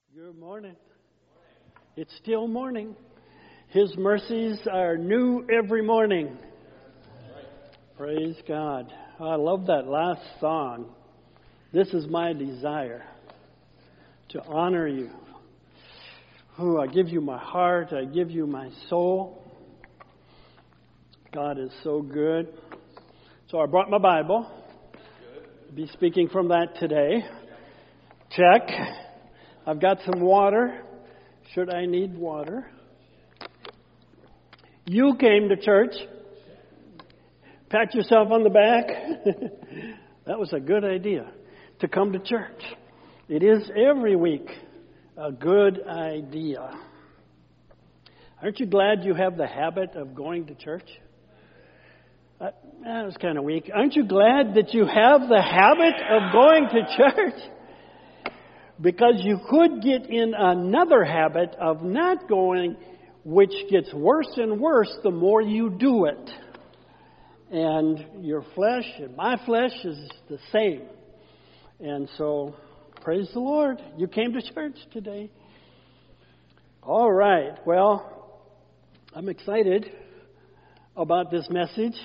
Good morning. It's still morning. His mercies are new every morning. Praise God. I love that last song. This is my desire, to honor you. Oh, I give you my heart. I give you my soul. God is so good. So I brought my Bible. I'll be speaking from that today. Check. I've got some water, should I need water. You came to church. Pat yourself on the back. That was a good idea, to come to church. It is every week a good idea. Aren't you glad you have the habit of going to church? That was kind of weak. Aren't you glad that you have the habit of going to church? Because you could get in another habit of not going, which gets worse and worse the more you do it. And your flesh and my flesh is the same. And so, praise the Lord. You came to church today. All right. Well, I'm excited about this message.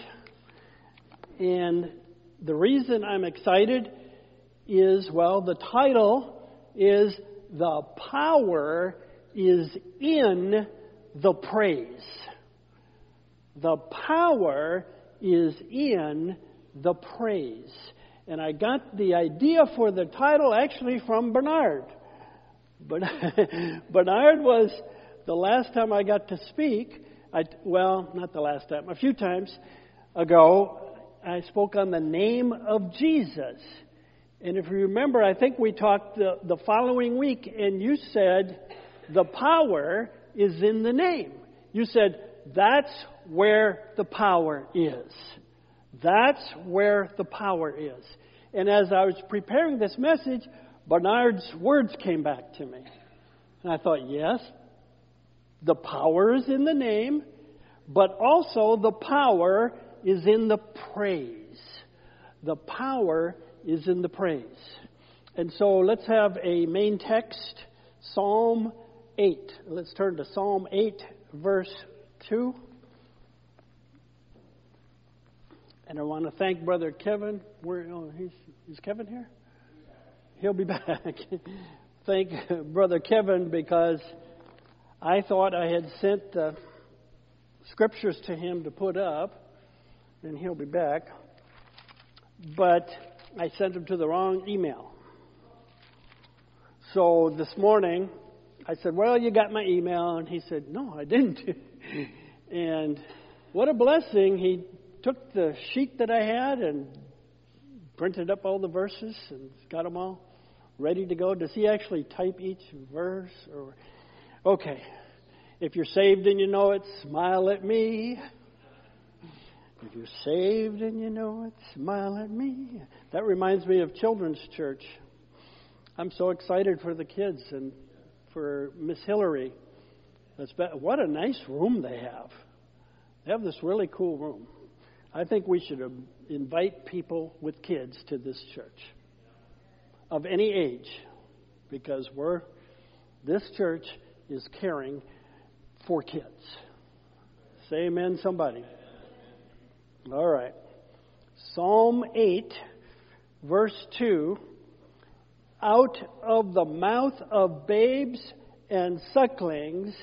And the reason I'm excited is, well, the title is "The Power is in the Praise." The power is in the praise. And I got the idea for the title actually from Bernard. But Bernard was, the last time I got to speak, not the last time, a few times ago, I spoke on the name of Jesus. And if you remember, I think we talked the following week, and you said, the power is in the name. You said, that's where the power is. That's where the power is. And as I was preparing this message, Bernard's words came back to me. And I thought, yes, the power is in the name, but also the power is in the praise. The power is in the praise. And so let's have a main text, Psalm 8. Let's turn to Psalm 8, verse 2. And I want to thank Brother Kevin. Is Kevin here? He'll be back. Thank Brother Kevin, because I thought I had sent the scriptures to him to put up, and he'll be back. But I sent him to the wrong email. So this morning, I said, well, you got my email. And he said, no, I didn't. And what a blessing. He took the sheet that I had and printed up all the verses and got them all ready to go. Does he actually type each verse? Okay. If you're saved and you know it, smile at me. If you're saved and you know it, smile at me. That reminds me of children's church. I'm so excited for the kids and for Miss Hillary. What a nice room they have. They have this really cool room. I think we should invite people with kids to this church of any age, because this church is caring for kids. Say amen, somebody. All right. Psalm 8, verse 2. Out of the mouth of babes and sucklings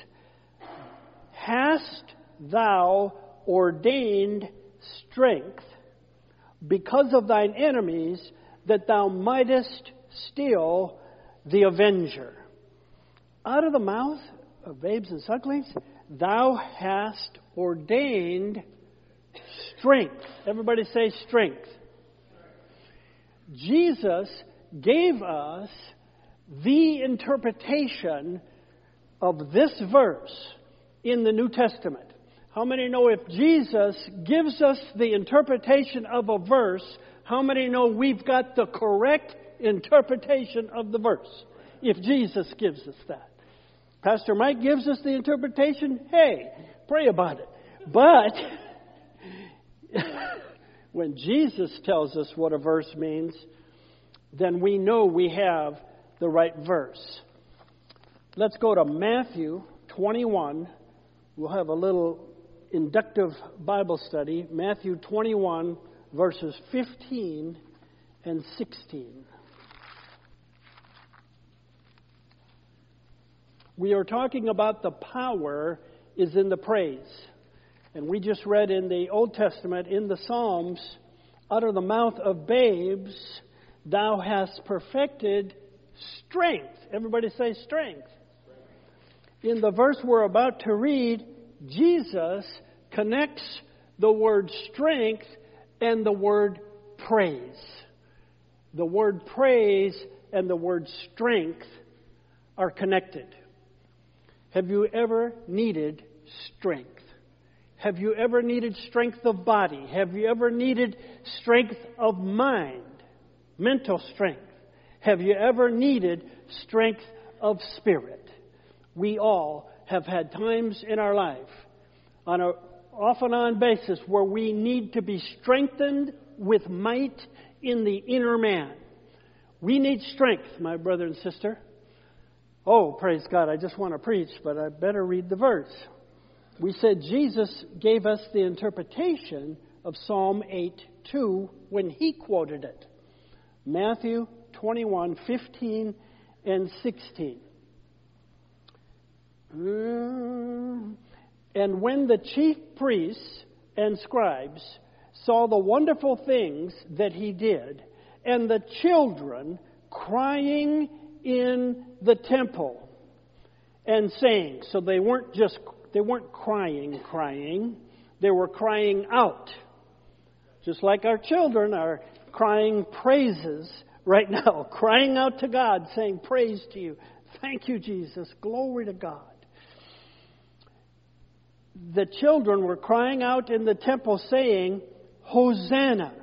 hast thou ordained strength because of thine enemies, that thou mightest still the avenger. Out of the mouth of babes and sucklings, thou hast ordained strength. Everybody say strength. Jesus gave us the interpretation of this verse in the New Testament. How many know if Jesus gives us the interpretation of a verse, how many know we've got the correct interpretation of the verse? If Jesus gives us that. Pastor Mike gives us the interpretation, hey, pray about it. But when Jesus tells us what a verse means, then we know we have the right verse. Let's go to Matthew 21. We'll have a little inductive Bible study. Matthew 21, verses 15 and 16. We are talking about the power is in the praise. And we just read in the Old Testament, in the Psalms, out of the mouth of babes, thou hast perfected strength. Everybody say strength. In the verse we're about to read, Jesus connects the word strength and the word praise. The word praise and the word strength are connected. Have you ever needed strength? Have you ever needed strength of body? Have you ever needed strength of mind? Mental strength? Have you ever needed strength of spirit? We all have had times in our life on an off-and-on basis where we need to be strengthened with might in the inner man. We need strength, my brother and sister. Oh, praise God, I just want to preach, but I better read the verse. We said Jesus gave us the interpretation of Psalm 8:2 when he quoted it. Matthew 21, 15 and 16. And when the chief priests and scribes saw the wonderful things that he did, and the children crying in the temple and saying, so they weren't crying, they were crying out. Just like our children are crying praises right now, crying out to God, saying praise to you. Thank you, Jesus. Glory to God. The children were crying out in the temple saying, Hosanna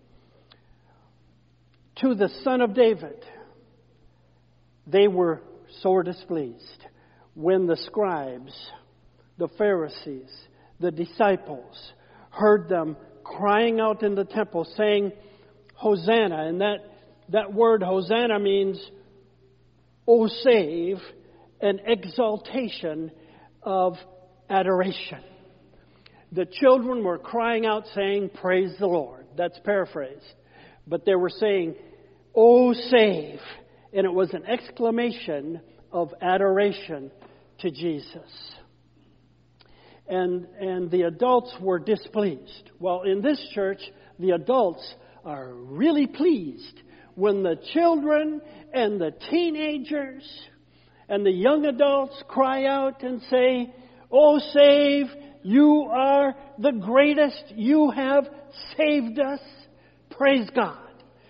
to the Son of David. They were sore displeased when the scribes, the Pharisees, the disciples heard them crying out in the temple saying, Hosanna. And that word Hosanna means, oh save, an exaltation of adoration. The children were crying out saying, praise the Lord. That's paraphrased. But they were saying, oh save. And it was an exclamation of adoration to Jesus. And the adults were displeased. Well, in this church, the adults are really pleased when the children and the teenagers and the young adults cry out and say, oh, save, you are the greatest, you have saved us. Praise God.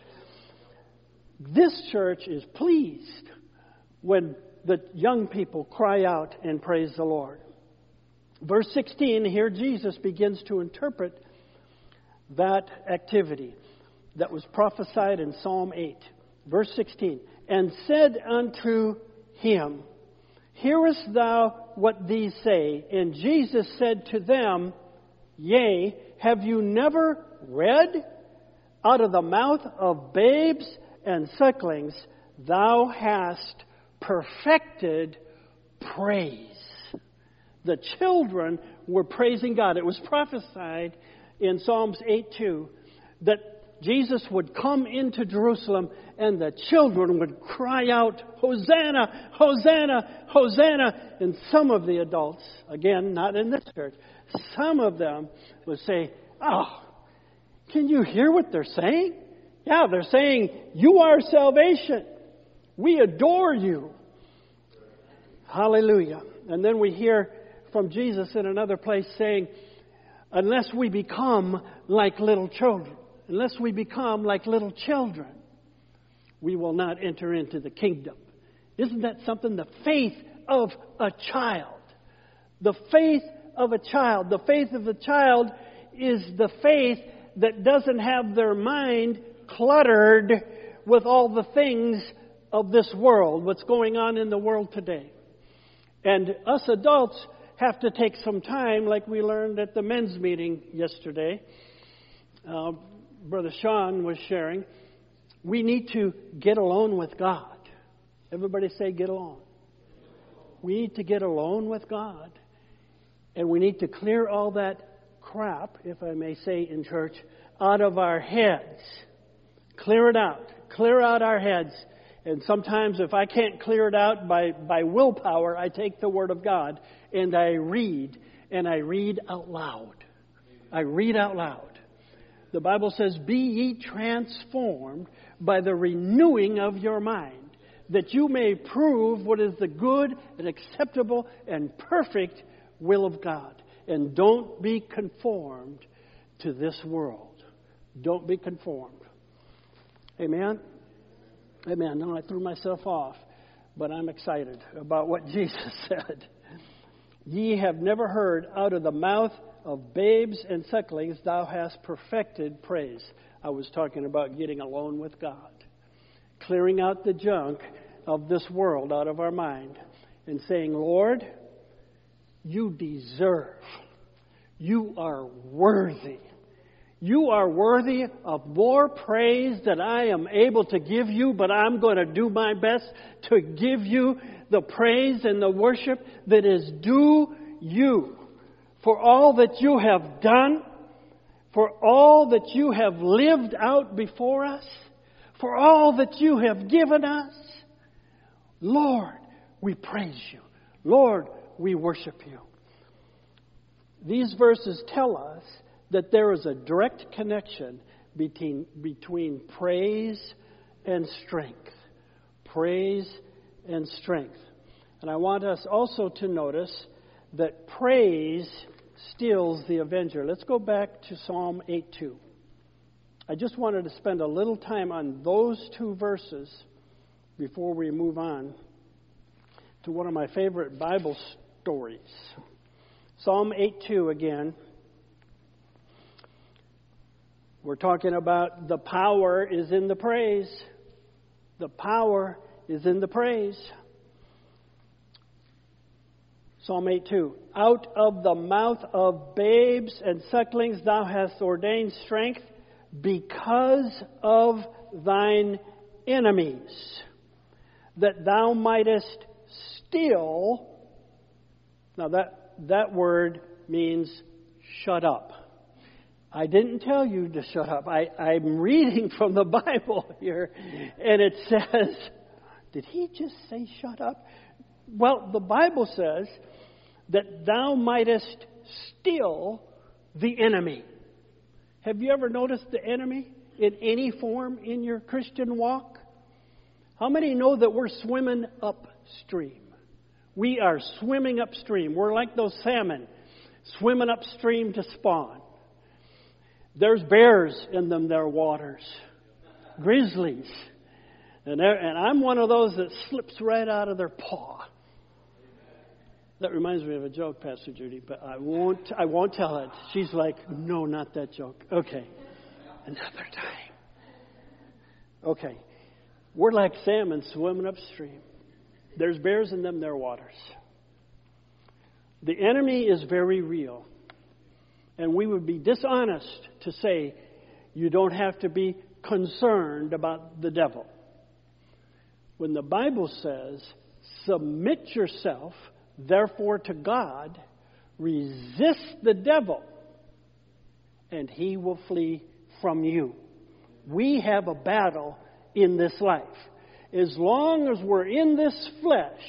This church is pleased when the young people cry out and praise the Lord. Verse 16, here Jesus begins to interpret that activity that was prophesied in Psalm 8. Verse 16, and said unto him, hearest thou what these say? And Jesus said to them, yea, have you never read? Out of the mouth of babes and sucklings thou hast perfected praise. The children were praising God. It was prophesied in Psalms 8:2 that Jesus would come into Jerusalem and the children would cry out, Hosanna, Hosanna, Hosanna. And some of the adults, again, not in this church, some of them would say, oh, can you hear what they're saying? Yeah, they're saying, you are salvation. We adore you. Hallelujah. And then we hear from Jesus in another place saying, unless we become like little children, unless we become like little children, we will not enter into the kingdom. Isn't that something? The faith of a child. The faith of a child. The faith of a child is the faith that doesn't have their mind cluttered with all the things of this world, what's going on in the world today. And us adults have to take some time, like we learned at the men's meeting yesterday. Brother Sean was sharing. We need to get alone with God. Everybody say, get alone. We need to get alone with God. And we need to clear all that crap, if I may say in church, out of our heads. Clear it out. Clear out our heads. And sometimes if I can't clear it out by willpower, I take the Word of God and I read. And I read out loud. I read out loud. The Bible says, be ye transformed by the renewing of your mind, that you may prove what is the good and acceptable and perfect will of God. And don't be conformed to this world. Don't be conformed. Amen? Amen. Now I threw myself off, but I'm excited about what Jesus said. Ye have never heard out of the mouth of babes and sucklings thou hast perfected praise. I was talking about getting alone with God. Clearing out the junk of this world out of our mind. And saying, Lord, you deserve. You are worthy. You are worthy of more praise than I am able to give you, but I'm going to do my best to give you the praise and the worship that is due you for all that you have done, for all that you have lived out before us, for all that you have given us. Lord, we praise you. Lord, we worship you. These verses tell us that there is a direct connection between praise and strength. Praise and strength. And I want us also to notice that praise steals the avenger. Let's go back to Psalm 8:2. I just wanted to spend a little time on those two verses before we move on to one of my favorite Bible stories. Psalm 8:2 again. We're talking about the power is in the praise. The power is in the praise. Psalm 8:2. Out of the mouth of babes and sucklings thou hast ordained strength because of thine enemies, that thou mightest still. Now that word means shut up. I didn't tell you to shut up. I'm reading from the Bible here, and it says, did he just say shut up? Well, the Bible says that thou mightest still the enemy. Have you ever noticed the enemy in any form in your Christian walk? How many know that we're swimming upstream? We are swimming upstream. We're like those salmon swimming upstream to spawn. There's bears in them there waters, grizzlies, and I'm one of those that slips right out of their paw. That reminds me of a joke, Pastor Judy, but I won't tell it. She's like, no, not that joke. Okay, another time. Okay, we're like salmon swimming upstream. There's bears in them there waters. The enemy is very real. And we would be dishonest to say you don't have to be concerned about the devil. When the Bible says, submit yourself, therefore, to God, resist the devil, and he will flee from you. We have a battle in this life. As long as we're in this flesh,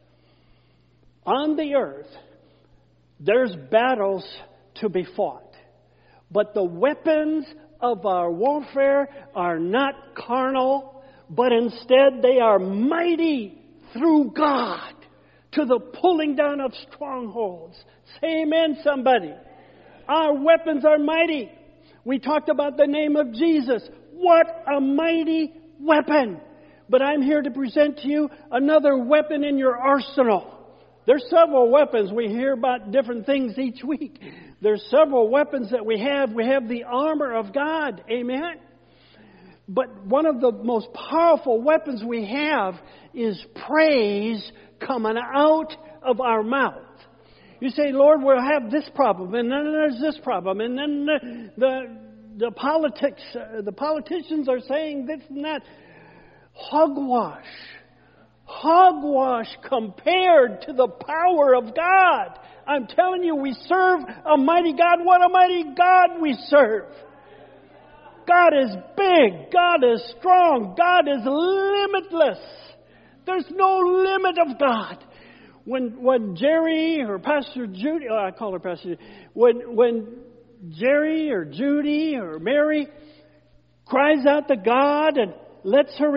on the earth, there's battles to be fought. But the weapons of our warfare are not carnal, but instead they are mighty through God to the pulling down of strongholds. Say amen, somebody. Our weapons are mighty. We talked about the name of Jesus. What a mighty weapon. But I'm here to present to you another weapon in your arsenal. There's several weapons. We hear about different things each week. There's several weapons that we have. We have the armor of God. Amen? But one of the most powerful weapons we have is praise coming out of our mouth. You say, Lord, we'll have this problem, and then there's this problem, and then the politicians are saying this and that. Hogwash. Hogwash compared to the power of God. I'm telling you, we serve a mighty God. What a mighty God we serve. God is big. God is strong. God is limitless. There's no limit of God. When Jerry or Pastor Judy, I call her Pastor Judy, when Jerry or Judy or Mary cries out to God and lets their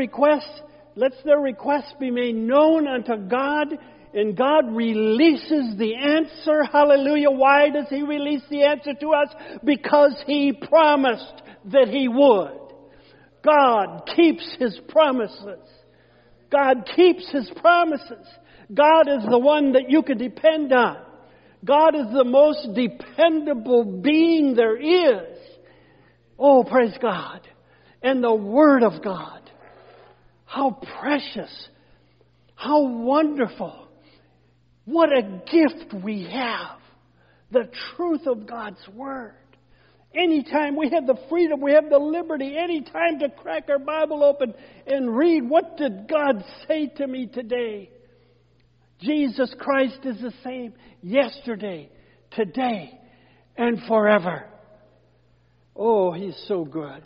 request be made known unto God, and God releases the answer. Hallelujah. Why does He release the answer to us? Because He promised that He would. God keeps His promises. God keeps His promises. God is the one that you can depend on. God is the most dependable being there is. Oh, praise God. And the Word of God. How precious. How wonderful. What a gift we have. The truth of God's Word. Anytime we have the freedom, we have the liberty, anytime to crack our Bible open and read, what did God say to me today? Jesus Christ is the same yesterday, today, and forever. Oh, He's so good.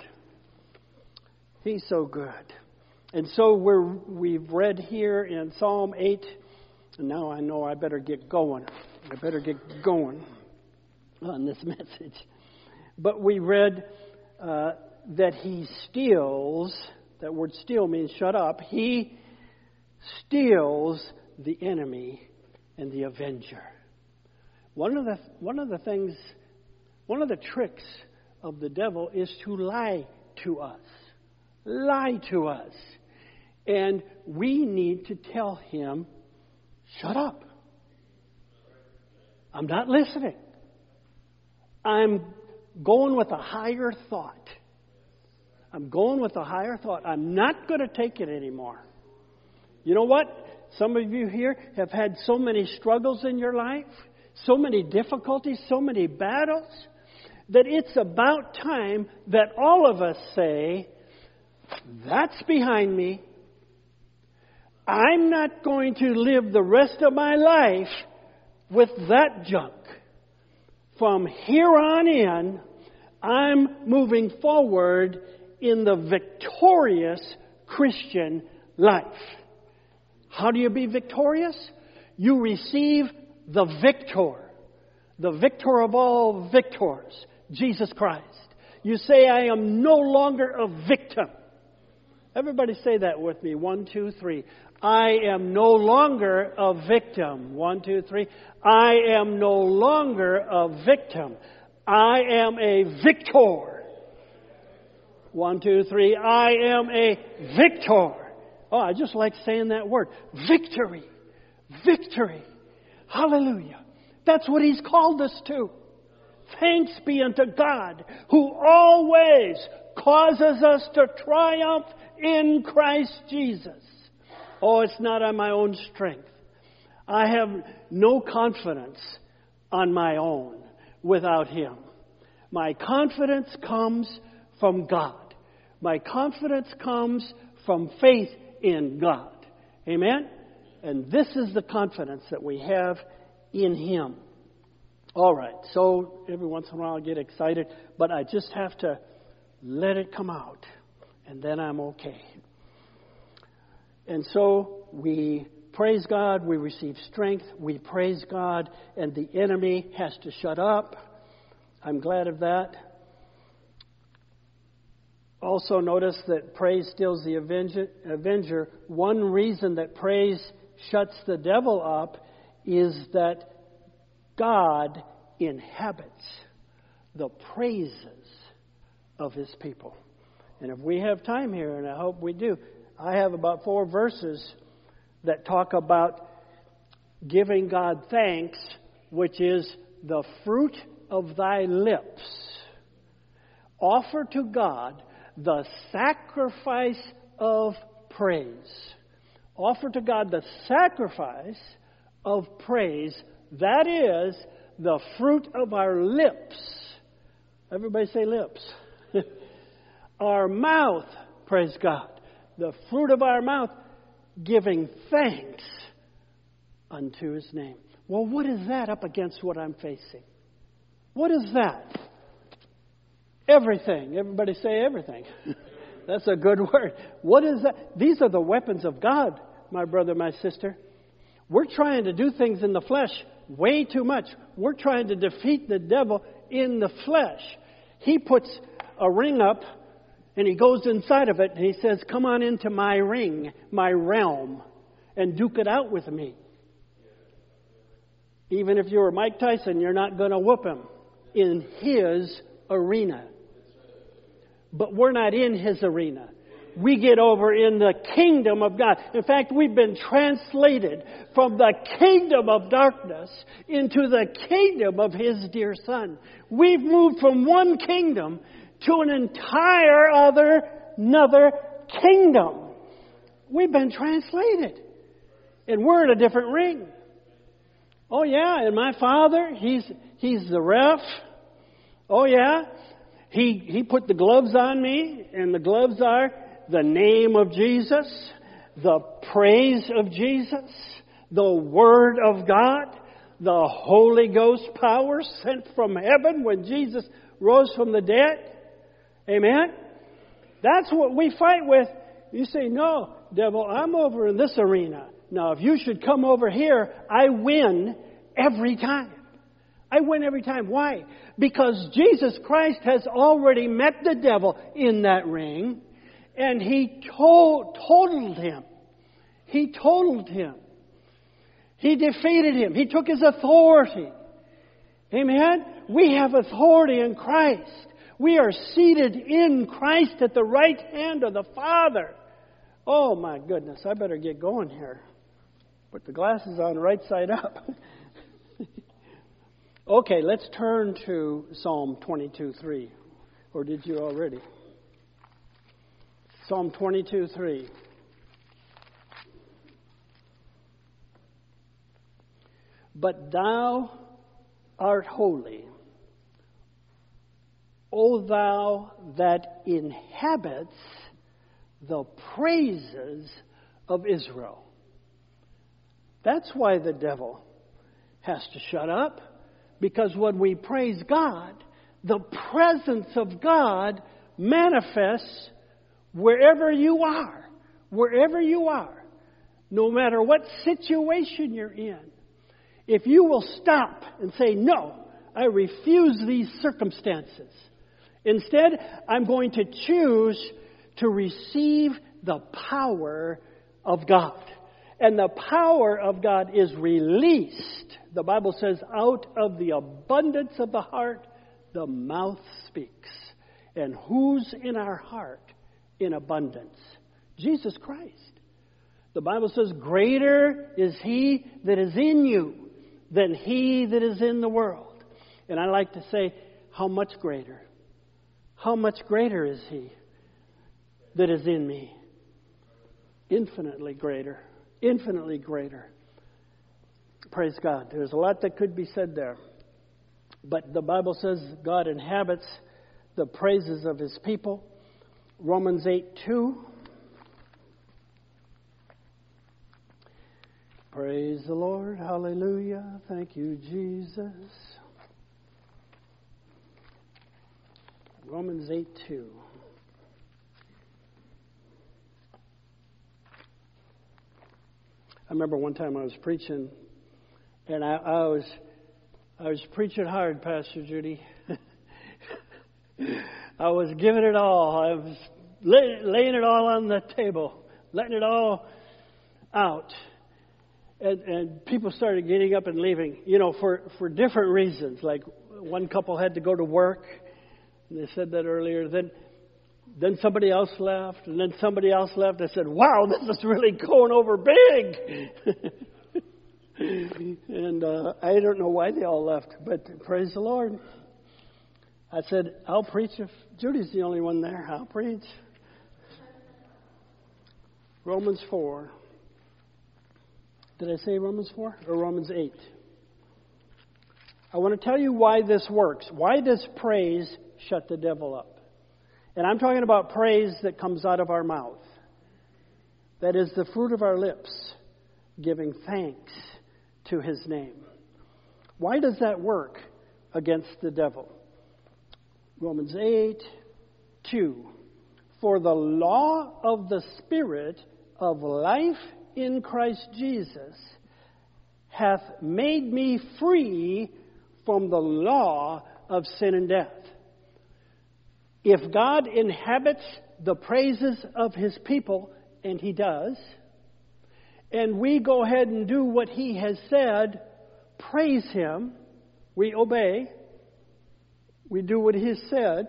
He's so good. And so we've read here in Psalm 8, and now I know I better get going. I better get going on this message. But we read that He steals, that word steal means shut up, He steals the enemy and the avenger. One of the tricks of the devil is to lie to us. Lie to us. And we need to tell him, shut up. I'm not listening. I'm going with a higher thought. I'm going with a higher thought. I'm not going to take it anymore. You know what? Some of you here have had so many struggles in your life, so many difficulties, so many battles, that it's about time that all of us say, that's behind me. I'm not going to live the rest of my life with that junk. From here on in, I'm moving forward in the victorious Christian life. How do you be victorious? You receive the victor of all victors, Jesus Christ. You say, I am no longer a victim. Everybody say that with me. 1, 2, 3. I am no longer a victim. 1, 2, 3. I am no longer a victim. I am a victor. 1, 2, 3. I am a victor. Oh, I just like saying that word. Victory. Victory. Hallelujah. That's what He's called us to. Thanks be unto God, who always causes us to triumph in Christ Jesus. Oh, it's not on my own strength. I have no confidence on my own without Him. My confidence comes from God. My confidence comes from faith in God. Amen? And this is the confidence that we have in Him. All right, so every once in a while I get excited, but I just have to let it come out, and then I'm okay. And so we praise God, we receive strength, we praise God, and the enemy has to shut up. I'm glad of that. Also notice that praise steals the avenger. One reason that praise shuts the devil up is that God inhabits the praises of His people. And if we have time here, and I hope we do, I have about 4 verses that talk about giving God thanks, which is the fruit of thy lips. Offer to God the sacrifice of praise. Offer to God the sacrifice of praise. That is the fruit of our lips. Everybody say lips. Our mouth, praise God. The fruit of our mouth giving thanks unto His name. Well, what is that up against what I'm facing? What is that? Everything. Everybody say everything. That's a good word. What is that? These are the weapons of God, my brother, my sister. We're trying to do things in the flesh way too much. We're trying to defeat the devil in the flesh. He puts a ring up and he goes inside of it and he says, come on into my ring, my realm, and duke it out with me. Even if you were Mike Tyson, you're not going to whoop him in his arena. But we're not in his arena. We get over in the kingdom of God. In fact, we've been translated from the kingdom of darkness into the kingdom of His dear Son. We've moved from one kingdom to an entire another kingdom. We've been translated. And we're in a different ring. Oh yeah, and my Father, He's the ref. Oh yeah, He put the gloves on me, and the gloves are the name of Jesus, the praise of Jesus, the Word of God, the Holy Ghost power sent from heaven when Jesus rose from the dead. Amen? That's what we fight with. You say, no, devil, I'm over in this arena. Now, if you should come over here, I win every time. I win every time. Why? Because Jesus Christ has already met the devil in that ring. And He totaled him. He totaled him. He defeated him. He took his authority. Amen? We have authority in Christ. We are seated in Christ at the right hand of the Father. Oh my goodness, I better get going here. Put the glasses on right side up. Okay, let's turn to Psalm 22:3. Or did you already? Psalm 22:3. But thou art holy, O thou that inhabits the praises of Israel. That's why the devil has to shut up. Because when we praise God, the presence of God manifests wherever you are. Wherever you are. No matter what situation you're in. If you will stop and say, no, I refuse these circumstances. Instead, I'm going to choose to receive the power of God. And the power of God is released. The Bible says, out of the abundance of the heart, the mouth speaks. And who's in our heart in abundance? Jesus Christ. The Bible says, greater is He that is in you than he that is in the world. And I like to say, how much greater? How much greater is He that is in me? Infinitely greater. Infinitely greater. Praise God. There's a lot that could be said there. But the Bible says God inhabits the praises of His people. Romans 8:2. Praise the Lord. Hallelujah. Thank you, Jesus. Romans 8:2. I remember one time I was preaching, and I was preaching hard, Pastor Judy. I was giving it all. I was laying it all on the table, letting it all out. And people started getting up and leaving, for different reasons. Like one couple had to go to work, and they said that earlier. Then somebody else left, and then somebody else left. I said, wow, this is really going over big. And I don't know why they all left, but praise the Lord. I said, I'll preach if Judy's the only one there. I'll preach. Romans 4. Did I say Romans 4 or Romans 8? I want to tell you why this works. Why does praise shut the devil up? And I'm talking about praise that comes out of our mouth. That is the fruit of our lips, giving thanks to His name. Why does that work against the devil? Romans 8:2. For the law of the Spirit of life in Christ Jesus hath made me free from the law of sin and death. If God inhabits the praises of His people, and He does, and we go ahead and do what He has said, praise Him, we obey, we do what He has said,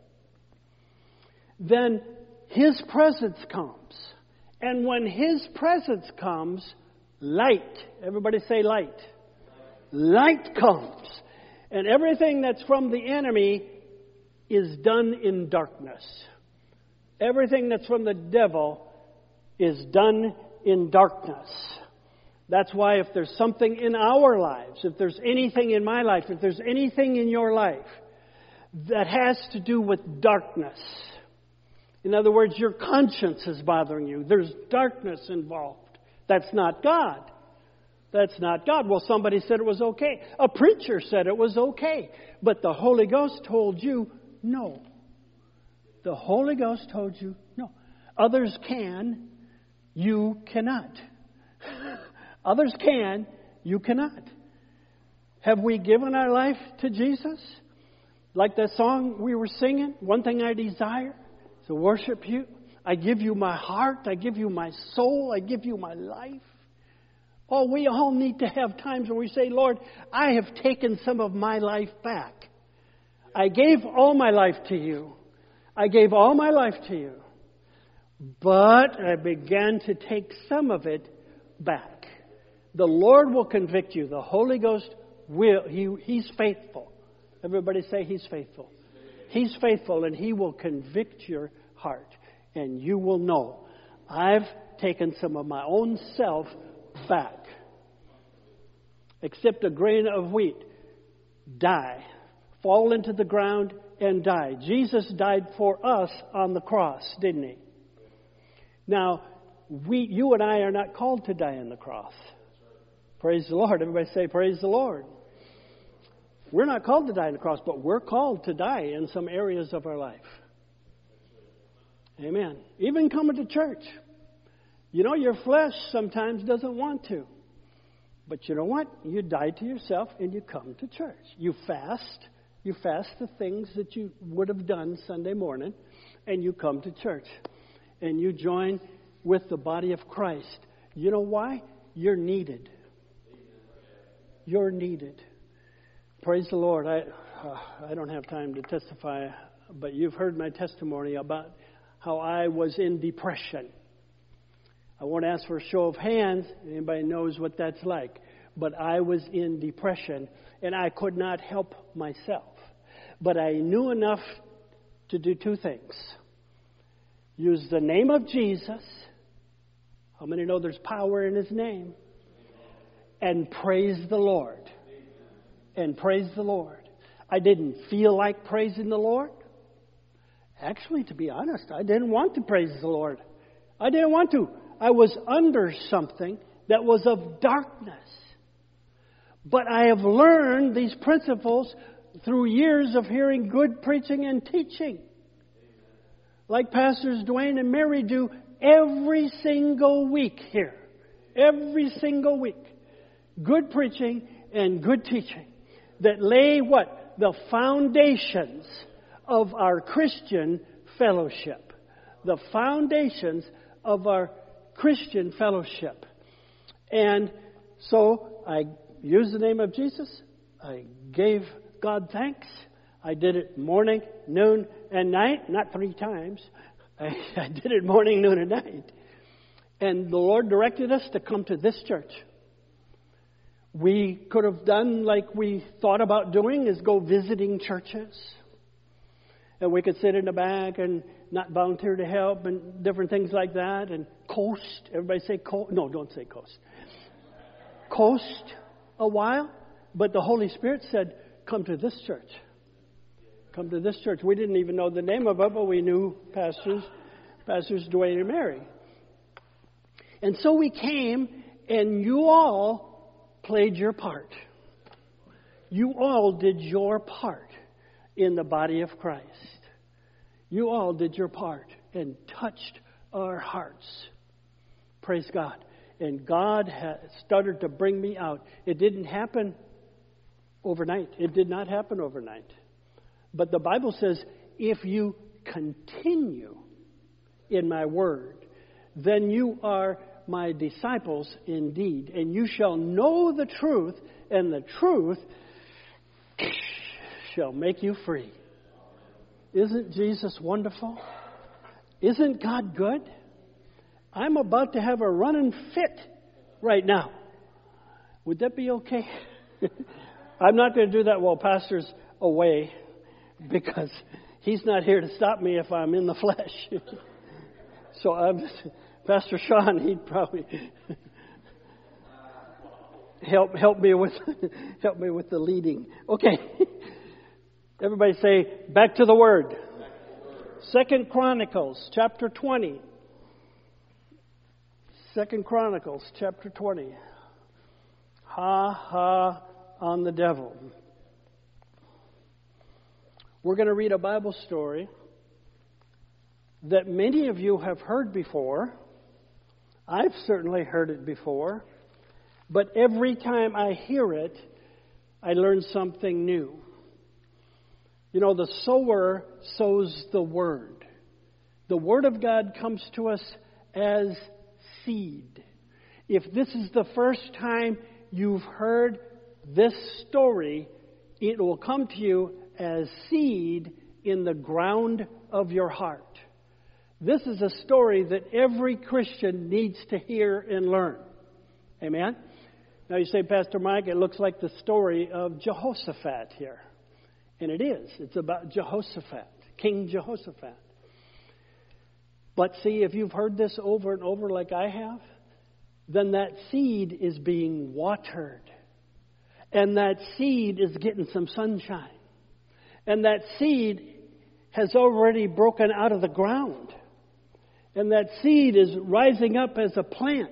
then His presence comes. And when His presence comes, light. Everybody say light. Light comes. And everything that's from the enemy is done in darkness. Everything that's from the devil is done in darkness. That's why if there's something in our lives, if there's anything in my life, if there's anything in your life that has to do with darkness, in other words, your conscience is bothering you, there's darkness involved. That's not God. That's not God. Well, somebody said it was okay. A preacher said it was okay. But the Holy Ghost told you no. The Holy Ghost told you no. Others can, you cannot. Others can, you cannot. Have we given our life to Jesus? Like that song we were singing, one thing I desire to worship you. I give you my heart. I give you my soul. I give you my life. Oh, we all need to have times when we say, Lord, I have taken some of my life back. I gave all my life to you. I gave all my life to you. But I began to take some of it back. The Lord will convict you. The Holy Ghost will. He's faithful. Everybody say He's faithful. He's faithful, and He will convict your heart. And you will know, I've taken some of my own self back. Except a grain of wheat, die, fall into the ground and die. Jesus died for us on the cross, didn't He? Now, you and I are not called to die on the cross. Praise the Lord. Everybody say, praise the Lord. We're not called to die on the cross, but we're called to die in some areas of our life. Amen. Even coming to church. You know, your flesh sometimes doesn't want to. But you know what? You die to yourself and you come to church. You fast. You fast the things that you would have done Sunday morning, and you come to church. And you join with the body of Christ. You know why? You're needed. You're needed. Praise the Lord. I don't have time to testify, but you've heard my testimony about how I was in depression. I won't ask for a show of hands. Anybody knows what that's like. But I was in depression, and I could not help myself. But I knew enough to do two things. Use the name of Jesus. How many know there's power in His name? And praise the Lord. And praise the Lord. I didn't feel like praising the Lord. Actually, to be honest, I didn't want to praise the Lord. I didn't want to. I was under something that was of darkness. But I have learned these principles through years of hearing good preaching and teaching. Like Pastors Dwayne and Mary do every single week here. Every single week. Good preaching and good teaching that lay what? The foundations of our Christian fellowship. The foundations of our Christian fellowship. And so I used the name of Jesus. I gave God thanks. I did it morning, noon, and night. Not 3 times. I did it morning, noon, and night. And the Lord directed us to come to this church. We could have done like we thought about doing, is go visiting churches. And we could sit in the back and not volunteer to help and different things like that. And coast. Everybody say coast. No, don't say coast. Coast a while. But the Holy Spirit said, come to this church. Come to this church. We didn't even know the name of it, but we knew Pastors Dwayne and Mary. And so we came, and you all played your part. You all did your part in the body of Christ. You all did your part and touched our hearts. Praise God. And God has started to bring me out. It didn't happen overnight. It did not happen overnight. But the Bible says, if you continue in my word, then you are my disciples indeed. And you shall know the truth, and the truth shall make you free. Isn't Jesus wonderful? Isn't God good? I'm about to have a running fit right now. Would that be okay? I'm not going to do that while Pastor's away, because he's not here to stop me if I'm in the flesh. So Pastor Sean, he'd probably help me with the leading. Okay. Everybody say, back to the Word. 2 Chronicles chapter 20. 2 Chronicles chapter 20. Ha ha on the devil. We're going to read a Bible story that many of you have heard before. I've certainly heard it before. But every time I hear it, I learn something new. You know, the sower sows the Word. The Word of God comes to us as seed. If this is the first time you've heard this story, it will come to you as seed in the ground of your heart. This is a story that every Christian needs to hear and learn. Amen? Now you say, Pastor Mike, it looks like the story of Jehoshaphat here. And it is. It's about Jehoshaphat, King Jehoshaphat. But see, if you've heard this over and over like I have, then that seed is being watered. And that seed is getting some sunshine. And that seed has already broken out of the ground. And that seed is rising up as a plant.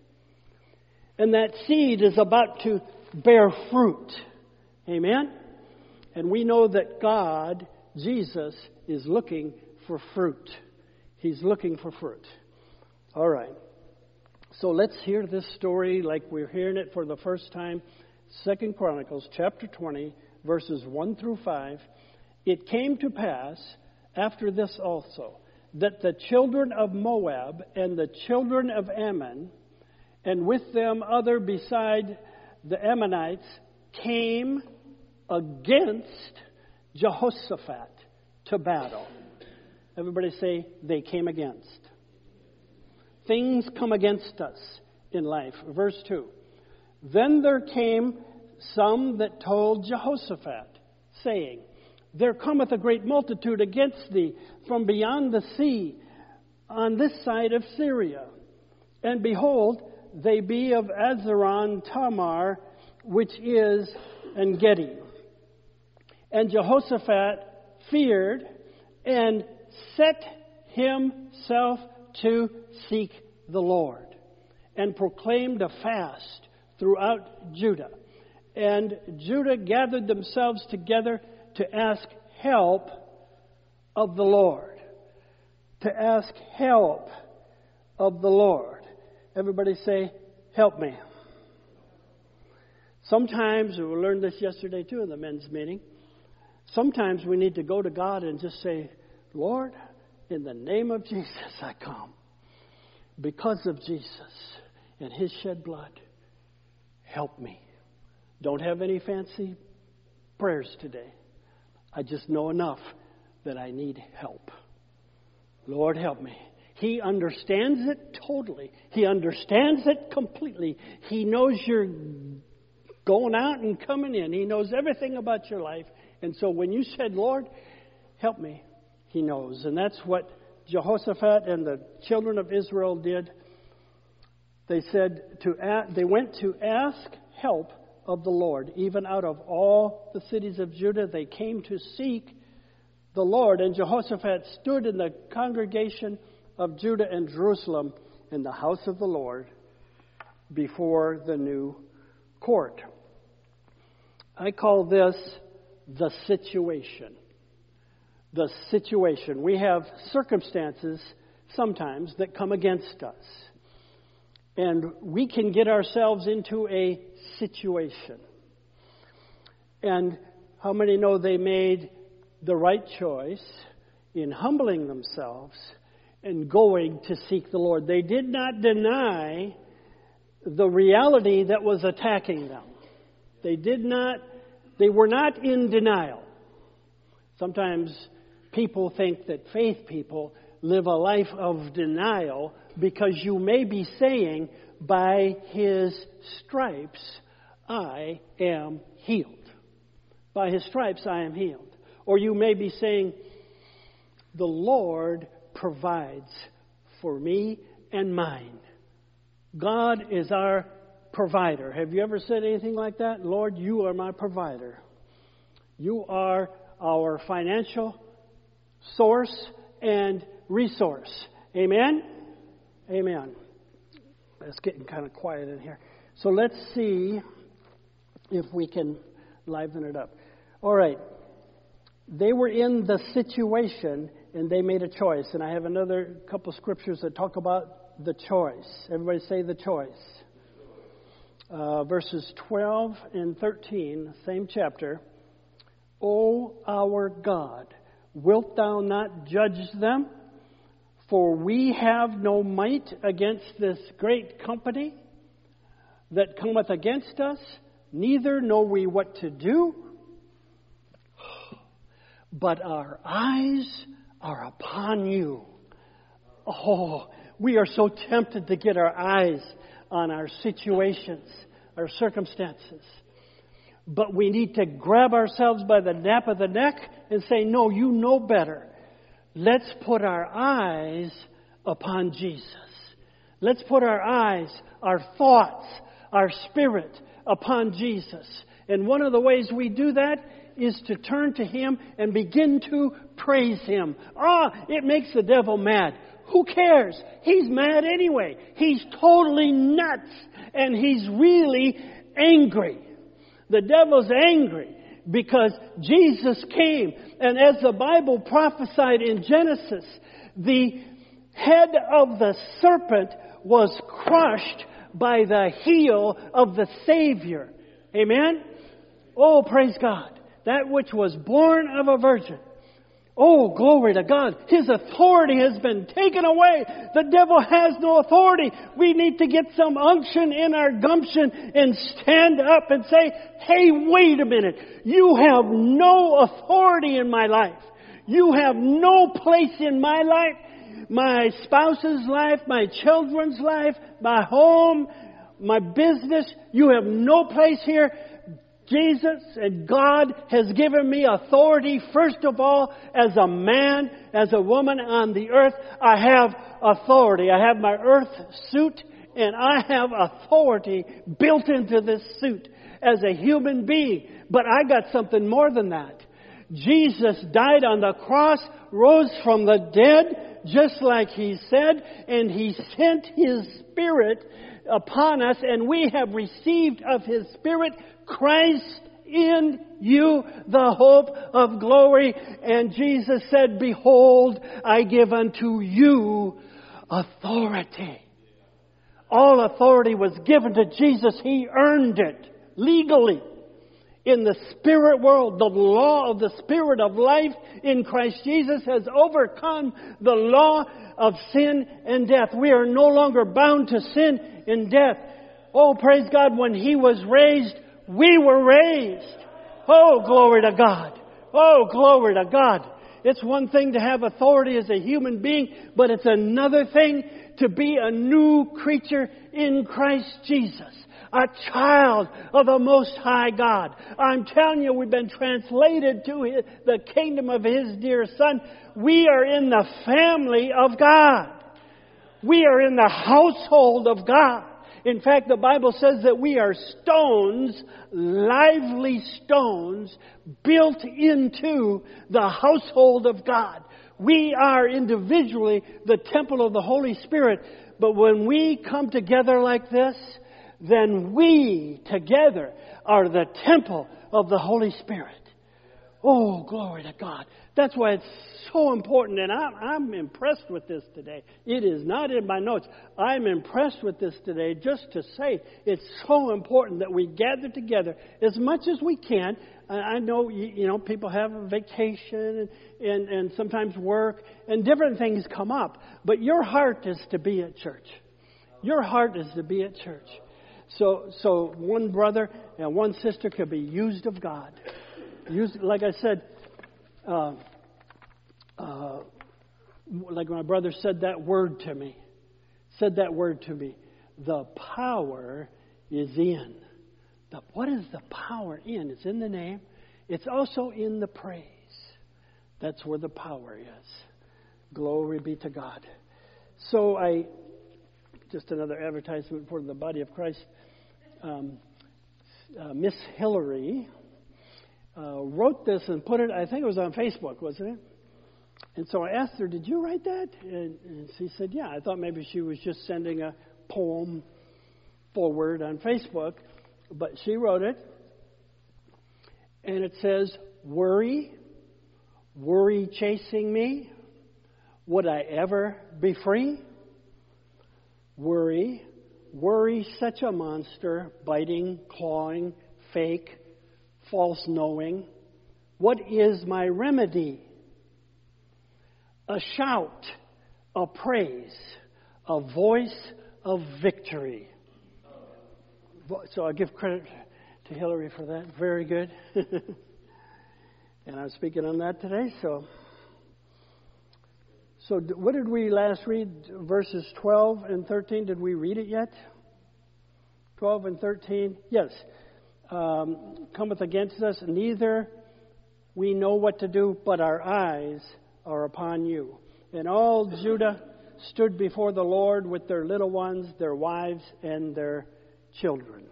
And that seed is about to bear fruit. Amen? And we know that God, Jesus, is looking for fruit. He's looking for fruit. All right. So let's hear this story like we're hearing it for the first time. 2 Chronicles chapter 20, verses 1 through 5. It came to pass after this also, that the children of Moab and the children of Ammon, and with them other beside the Ammonites, came against Jehoshaphat to battle. Everybody say, they came against. Things come against us in life. Verse 2. Then there came some that told Jehoshaphat, saying, there cometh a great multitude against thee from beyond the sea on this side of Syria. And behold, they be of Azaron Tamar, which is En-gedi. And Jehoshaphat feared and set himself to seek the Lord, and proclaimed a fast throughout Judah. And Judah gathered themselves together to ask help of the Lord. To ask help of the Lord. Everybody say, help me. Sometimes, we learned this yesterday too in the men's meeting, sometimes we need to go to God and just say, Lord, in the name of Jesus I come. Because of Jesus and His shed blood, help me. Don't have any fancy prayers today. I just know enough that I need help. Lord, help me. He understands it totally. He understands it completely. He knows you're going out and coming in. He knows everything about your life. And so when you said, Lord, help me, He knows. And that's what Jehoshaphat and the children of Israel did. They went to ask help of the Lord. Even out of all the cities of Judah, they came to seek the Lord. And Jehoshaphat stood in the congregation of Judah and Jerusalem in the house of the Lord before the new court. I call this the situation. The situation. We have circumstances sometimes that come against us. And we can get ourselves into a situation. And how many know they made the right choice in humbling themselves and going to seek the Lord? They did not deny the reality that was attacking them. They were not in denial. Sometimes people think that faith people live a life of denial because you may be saying, by His stripes I am healed. By His stripes I am healed. Or you may be saying, the Lord provides for me and mine. God is our provider. Have you ever said anything like that? Lord, you are my provider. You are our financial source and resource. Amen? Amen. It's getting kind of quiet in here. So let's see if we can liven it up. All right. They were in the situation and they made a choice. And I have another couple scriptures that talk about the choice. Everybody say the choice. Verses 12 and 13, same chapter. O our God, wilt thou not judge them? For we have no might against this great company that cometh against us, neither know we what to do. But our eyes are upon you. Oh, we are so tempted to get our eyes on our situations, our circumstances. But we need to grab ourselves by the nape of the neck and say, no, you know better. Let's put our eyes upon Jesus. Let's put our eyes, our thoughts, our spirit upon Jesus. And one of the ways we do that is to turn to Him and begin to praise Him. It makes the devil mad. Who cares? He's mad anyway. He's totally nuts. And he's really angry. The devil's angry because Jesus came. And as the Bible prophesied in Genesis, the head of the serpent was crushed by the heel of the Savior. Amen? Oh, praise God. That which was born of a virgin. Oh, glory to God. His authority has been taken away. The devil has no authority. We need to get some unction in our gumption and stand up and say, hey, wait a minute. You have no authority in my life. You have no place in my life, my spouse's life, my children's life, my home, my business. You have no place here. Jesus and God has given me authority, first of all, as a man, as a woman on the earth. I have authority. I have my earth suit, and I have authority built into this suit as a human being. But I got something more than that. Jesus died on the cross, rose from the dead, just like He said, and He sent His Spirit upon us, and we have received of His Spirit Christ in you, the hope of glory. And Jesus said, behold, I give unto you authority. All authority was given to Jesus. He earned it legally. In the spirit world, the law of the Spirit of life in Christ Jesus has overcome the law of sin and death. We are no longer bound to sin and death. Oh, praise God, when He was raised, we were raised. Oh, glory to God. Oh, glory to God. It's one thing to have authority as a human being, but it's another thing to be a new creature in Christ Jesus. A child of the Most High God. I'm telling you, we've been translated to the kingdom of His dear Son. We are in the family of God. We are in the household of God. In fact, the Bible says that we are stones, lively stones, built into the household of God. We are individually the temple of the Holy Spirit, But when we come together like this, then we together are the temple of the Holy Spirit. Oh, glory to God. That's why it's so important, and I'm impressed with this today. It is not in my notes. I'm impressed with this today just to say it's so important that we gather together as much as we can. I know, people have a vacation and sometimes work, and different things come up. But your heart is to be at church. Your heart is to be at church. So one brother and one sister could be used of God. Like I said, like my brother said that word to me. The power is in. What is the power in? It's in the name. It's also in the praise. That's where the power is. Glory be to God. So just another advertisement for the body of Christ. Miss Hillary wrote this and put it, I think it was on Facebook, wasn't it? And so I asked her, did you write that? And she said, yeah. I thought maybe she was just sending a poem forward on Facebook. But she wrote it. And it says, worry chasing me. Would I ever be free? Worry such a monster, biting, clawing, fake, false knowing. What is my remedy? A shout, a praise, a voice of victory. So I give credit to Hillary for that. Very good. And I'm speaking on that today. So what did we last read? Verses 12 and 13. Did we read it yet? 12 and 13. Yes. Cometh against us, neither we know what to do, but our eyes are upon you. And all Judah stood before the Lord with their little ones, their wives, and their children.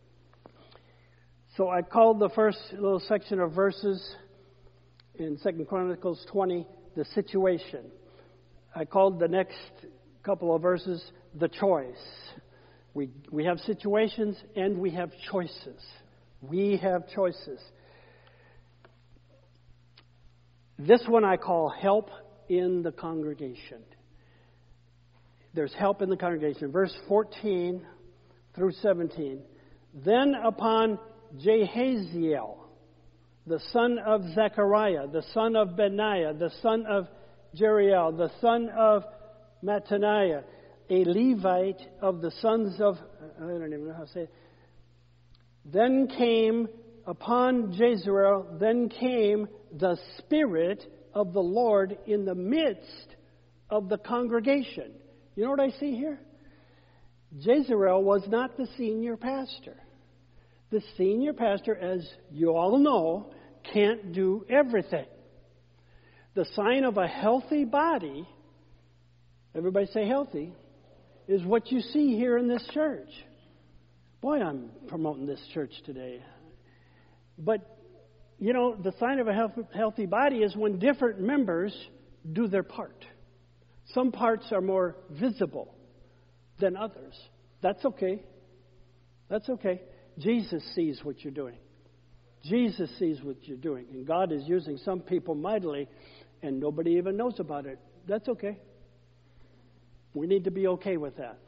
So I called the first little section of verses in 2 Chronicles 20, the situation. I called the next couple of verses, the choice. We have situations and we have choices. We have choices. This one I call help in the congregation. There's help in the congregation. Verse 14 through 17. Then upon Jehaziel, the son of Zechariah, the son of Benaiah, the son of Jeriel, the son of Mattaniah, a Levite of the sons of, I don't even know how to say it. Then came upon Jezreel, then came the Spirit of the Lord in the midst of the congregation. You know what I see here? Jezreel was not the senior pastor. The senior pastor, as you all know, can't do everything. The sign of a healthy body, everybody say healthy, is what you see here in this church. Boy, I'm promoting this church today. But, the sign of a healthy body is when different members do their part. Some parts are more visible than others. That's okay. That's okay. Jesus sees what you're doing. Jesus sees what you're doing. And God is using some people mightily, and nobody even knows about it. That's okay. We need to be okay with that.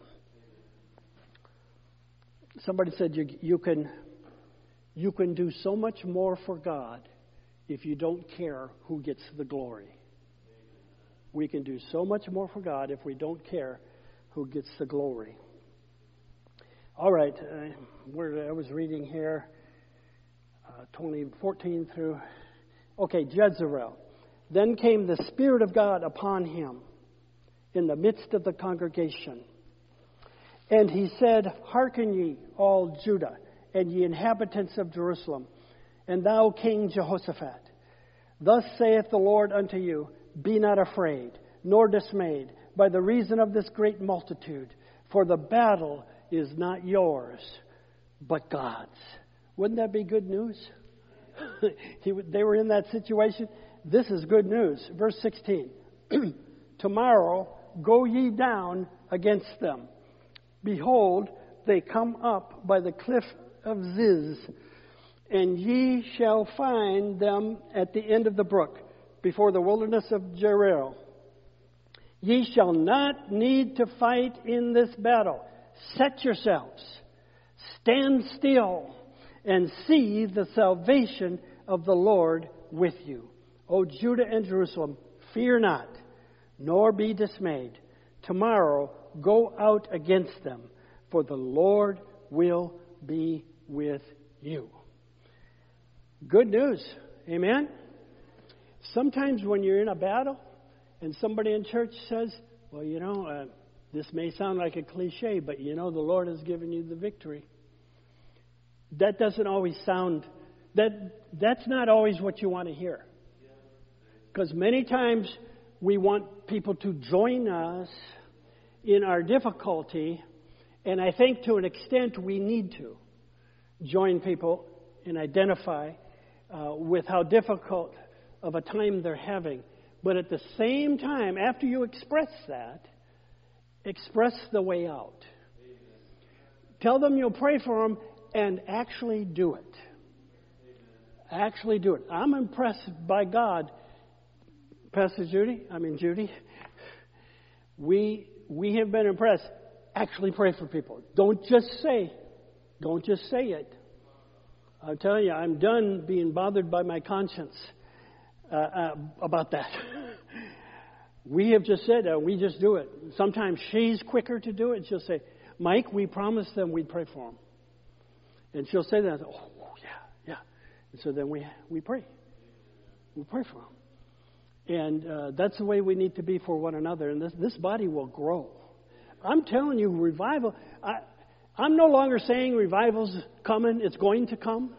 Somebody said you can do so much more for God if you don't care who gets the glory. We can do so much more for God if we don't care who gets the glory. All right, I was reading here, 14 through. Okay, Jezreel. Then came the Spirit of God upon him in the midst of the congregation. And he said, Hearken ye, all Judah, and ye inhabitants of Jerusalem, and thou King Jehoshaphat. Thus saith the Lord unto you, Be not afraid, nor dismayed, by the reason of this great multitude, for the battle is not yours, but God's. Wouldn't that be good news? They were in that situation. This is good news. Verse 16. Tomorrow go ye down against them. Behold, they come up by the cliff of Ziz, and ye shall find them at the end of the brook, before the wilderness of Jeruel. Ye shall not need to fight in this battle. Set yourselves, stand still, and see the salvation of the Lord with you. O Judah and Jerusalem, fear not, nor be dismayed. Tomorrow go out against them, for the Lord will be with you. Good news. Amen? Sometimes when you're in a battle and somebody in church says, well, this may sound like a cliche, but the Lord has given you the victory. That doesn't always sound, that's not always what you want to hear. Because many times we want people to join us in our difficulty, and I think to an extent we need to join people and identify with how difficult of a time they're having. But at the same time, after you express that, express the way out. Tell them you'll pray for them and actually do it. Actually do it. I'm impressed by God. Pastor Judy, we have been impressed. Actually pray for people. Don't just say it. I'll tell you, I'm done being bothered by my conscience about that. We have just said, we just do it. Sometimes she's quicker to do it. She'll say, Mike, we promised them we'd pray for them. And she'll say that, yeah. And so then we pray. We pray for them. And that's the way we need to be for one another. And this body will grow. I'm telling you, revival, I'm no longer saying revival's coming, it's going to come.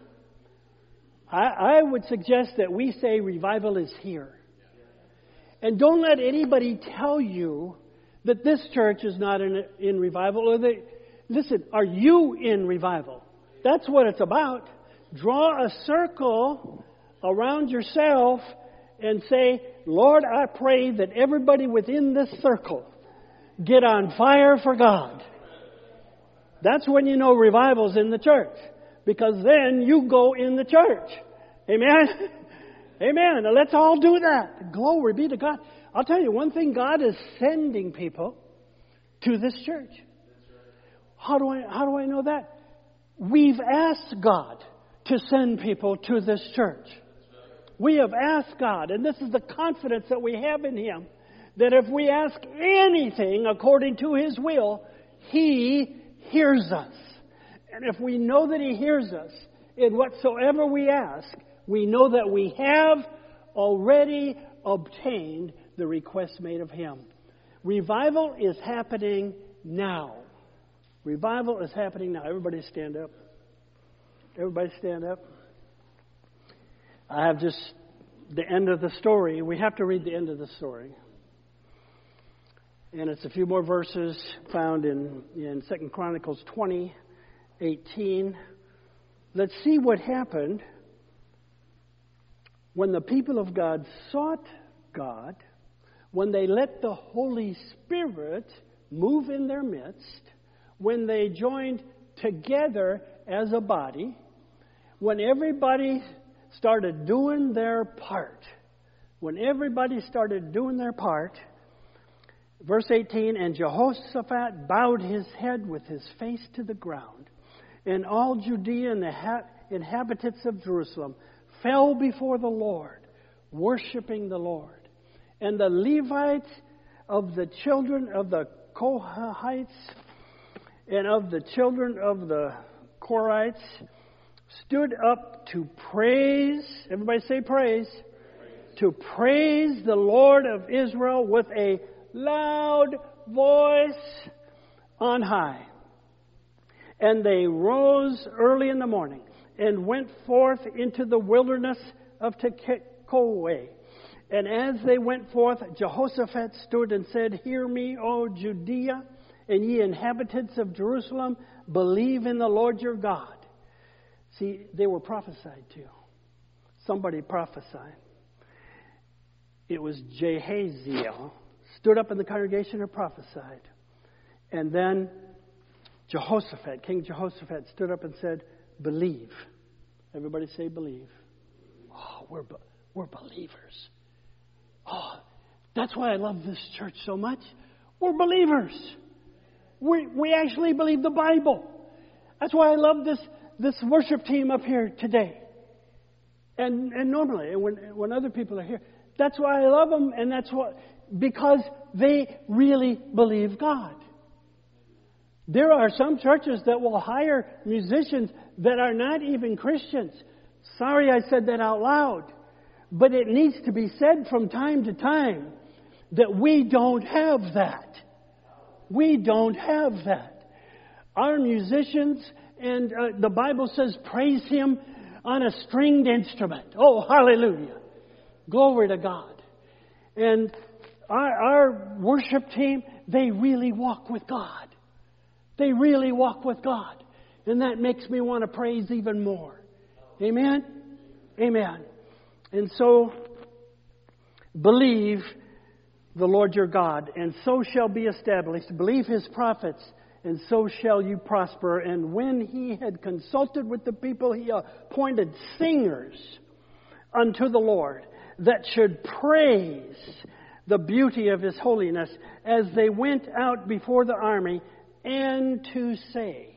I would suggest that we say revival is here. And don't let anybody tell you that this church is not in revival. Listen, are you in revival? That's what it's about. Draw a circle around yourself and say, Lord, I pray that everybody within this circle get on fire for God. That's when you know revival's in the church. Because then you go in the church. Amen? Amen. Now let's all do that. Glory be to God. I'll tell you one thing, God is sending people to this church. How do I know that? We've asked God to send people to this church. We have asked God, and this is the confidence that we have in Him, that if we ask anything according to His will, He hears us. And if we know that He hears us in whatsoever we ask, we know that we have already obtained the request made of Him. Revival is happening now. Revival is happening now. Everybody stand up. Everybody stand up. I have just the end of the story. We have to read the end of the story. And it's a few more verses found in 2 Chronicles 20:18. Let's see what happened when the people of God sought God, when they let the Holy Spirit move in their midst, when they joined together as a body, when everybody started doing their part. When everybody started doing their part, verse 18, and Jehoshaphat bowed his head with his face to the ground, and all Judea and the inhabitants of Jerusalem fell before the Lord, worshiping the Lord. And the Levites of the children of the Kohathites and of the children of the Korites stood up to praise, everybody say praise, to praise the Lord of Israel with a loud voice on high. And they rose early in the morning and went forth into the wilderness of Tekoa. And as they went forth, Jehoshaphat stood and said, Hear me, O Judea, and ye inhabitants of Jerusalem, believe in the Lord your God. See, they were prophesied to. Somebody prophesied. It was Jehaziel, stood up in the congregation and prophesied. And then Jehoshaphat, King Jehoshaphat, stood up and said, believe. Everybody say believe. Oh, we're believers. Oh, that's why I love this church so much. We're believers. We actually believe the Bible. That's why I love this worship team up here today. And normally, when other people are here, that's why I love them, and because they really believe God. There are some churches that will hire musicians that are not even Christians. Sorry I said that out loud. But it needs to be said from time to time that we don't have that. We don't have that. Our musicians, and the Bible says, praise Him on a stringed instrument. Oh, hallelujah. Glory to God. And our worship team, they really walk with God. They really walk with God. And that makes me want to praise even more. Amen? Amen. And so, believe the Lord your God, and so shall be established. Believe His prophets, and so shall you prosper. And when He had consulted with the people, He appointed singers unto the Lord that should praise the beauty of His holiness as they went out before the army, and to say,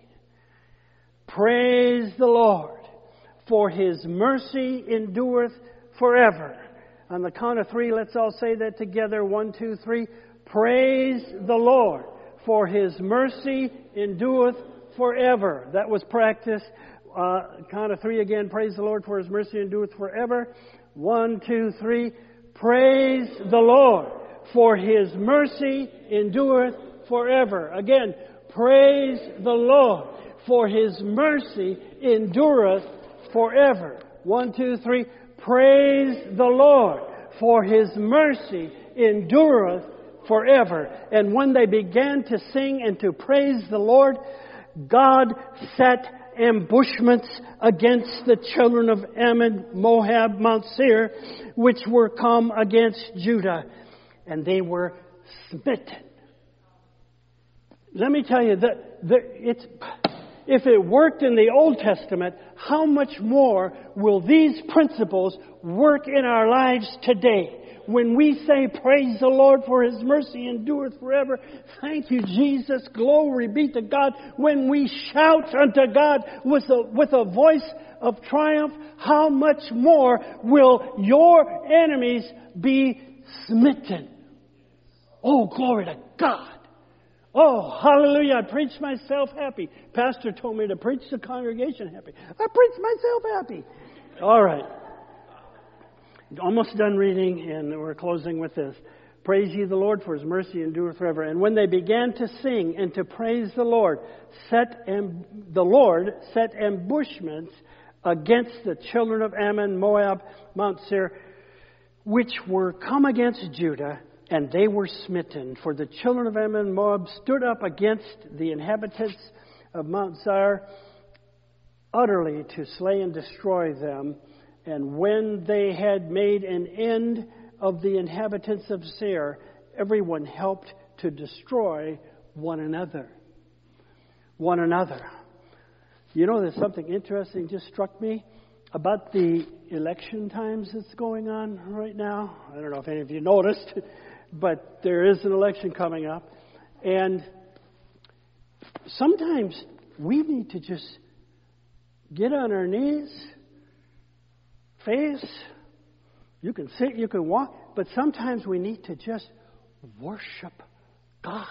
praise the Lord, for His mercy endureth forever. On the count of three, let's all say that together. 1, 2, 3. Praise the Lord, for His mercy endureth forever. That was practice. Count of three again. Praise the Lord, for His mercy endureth forever. 1, 2, 3. Praise the Lord, for His mercy endureth forever. Again, praise the Lord, for His mercy endureth forever. 1, 2, 3. Praise the Lord, for His mercy endureth forever. And when they began to sing and to praise the Lord, God set ambushments against the children of Ammon, Moab, Mount Seir, which were come against Judah, and they were smitten. Let me tell you if it worked in the Old Testament, how much more will these principles work in our lives today? When we say, praise the Lord, for His mercy endureth forever. Thank you, Jesus. Glory be to God. When we shout unto God with a voice of triumph, how much more will your enemies be smitten? Oh, glory to God. Oh, hallelujah. I preached myself happy. Pastor told me to preach the congregation happy. I preached myself happy. All right. Almost done reading, and we're closing with this. Praise ye the Lord, for His mercy endureth forever. And when they began to sing and to praise the Lord set ambushments against the children of Ammon, Moab, Mount Seir, which were come against Judah, and they were smitten. For the children of Ammon and Moab stood up against the inhabitants of Mount Seir, utterly to slay and destroy them. And when they had made an end of the inhabitants of Seir, everyone helped to destroy one another. One another. You know, there's something interesting just struck me about the election times that's going on right now. I don't know if any of you noticed, but there is an election coming up. And sometimes we need to just get on our knees, face. You can sit, you can walk, but sometimes we need to just worship God.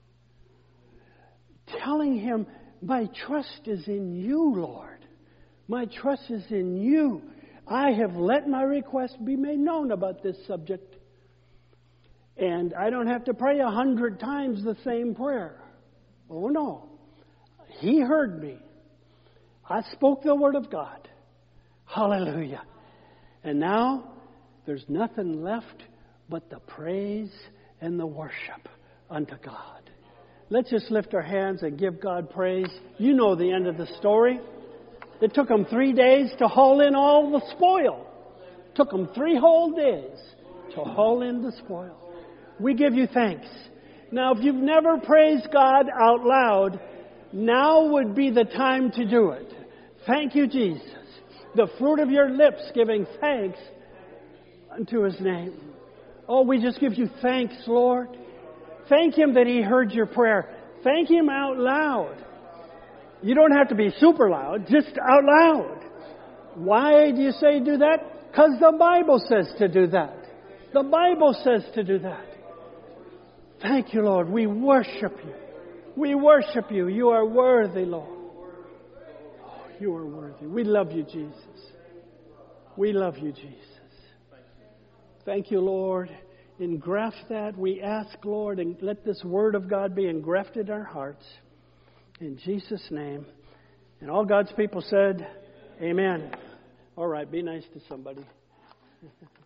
Telling Him, my trust is in you, Lord. My trust is in you. I have let my request be made known about this subject. And I don't have to pray 100 times the same prayer. Oh, no. He heard me. I spoke the word of God. Hallelujah. And now, there's nothing left but the praise and the worship unto God. Let's just lift our hands and give God praise. You know the end of the story. It took them 3 days to haul in all the spoil. It took them 3 whole days to haul in the spoil. We give you thanks. Now, if you've never praised God out loud, now would be the time to do it. Thank you, Jesus. The fruit of your lips giving thanks unto His name. Oh, we just give you thanks, Lord. Thank Him that He heard your prayer. Thank Him out loud. You don't have to be super loud, just out loud. Why do you say do that? Because the Bible says to do that. The Bible says to do that. Thank you, Lord. We worship you. We worship you. You are worthy, Lord. Oh, you are worthy. We love you, Jesus. We love you, Jesus. Thank you, Lord. Engraft that. We ask, Lord, and let this word of God be engrafted in our hearts. In Jesus' name. And all God's people said, amen. All right, be nice to somebody.